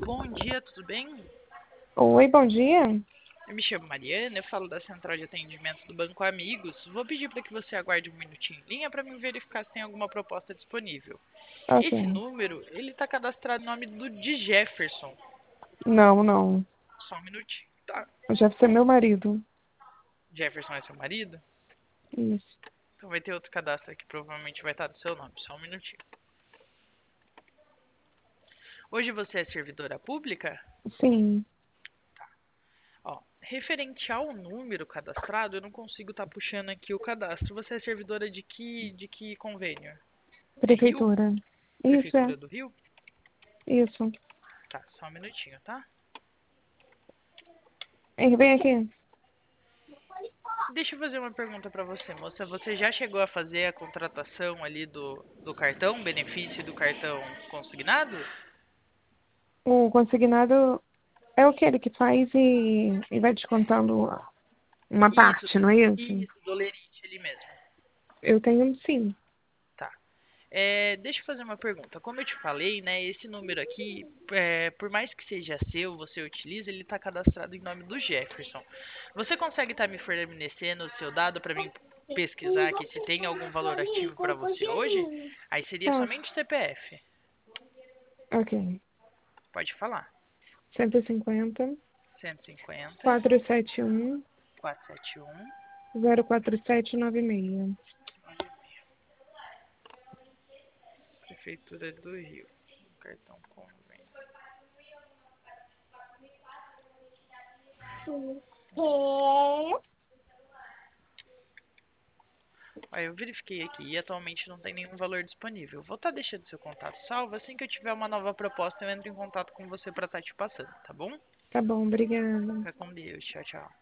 Bom dia, tudo bem? Oi, bom dia. Eu me chamo Mariana, eu falo da central de atendimento do Banco Amigos. Vou pedir para que você aguarde um minutinho em linha para mim verificar se tem alguma proposta disponível. Esse Ok. número, ele está cadastrado no nome de Jefferson. Não, não. Só um minutinho, tá? Já ser meu marido. Jefferson é seu marido? Isso. Então vai ter outro cadastro aqui, provavelmente vai estar do seu nome. Só um minutinho. Hoje você é servidora pública? Sim. Ó, referente ao número cadastrado, eu não consigo estar puxando aqui o cadastro. Você é servidora de que convênio? É Rio? Prefeitura. Isso, é. Prefeitura do Rio? Isso. Tá, só um minutinho, tá? Vem aqui. Deixa eu fazer uma pergunta pra você, moça. Você já chegou a fazer a contratação ali do cartão, benefício do cartão consignado? O consignado é aquele que faz e vai descontando uma Isso, parte, não é isso? isso, dolerite ali mesmo. Eu tenho sim. Tá. Deixa eu fazer uma pergunta. Como eu te falei, né, esse número aqui, por mais que seja seu, você utiliza, ele está cadastrado em nome do Jefferson. Você consegue estar me fornecendo o seu dado para mim pesquisar aqui se tem algum valor ativo para você hoje? Aí seria Tá. somente CPF. Ok. Pode falar. 150 150 471 471 04796. Prefeitura do Rio. Cartão convênio. Olha, eu verifiquei aqui e atualmente não tem nenhum valor disponível. Vou estar deixando seu contato salvo. Assim que eu tiver uma nova proposta, eu entro em contato com você para estar te passando, tá bom? Tá bom, obrigada. Fica com Deus. Tchau, tchau.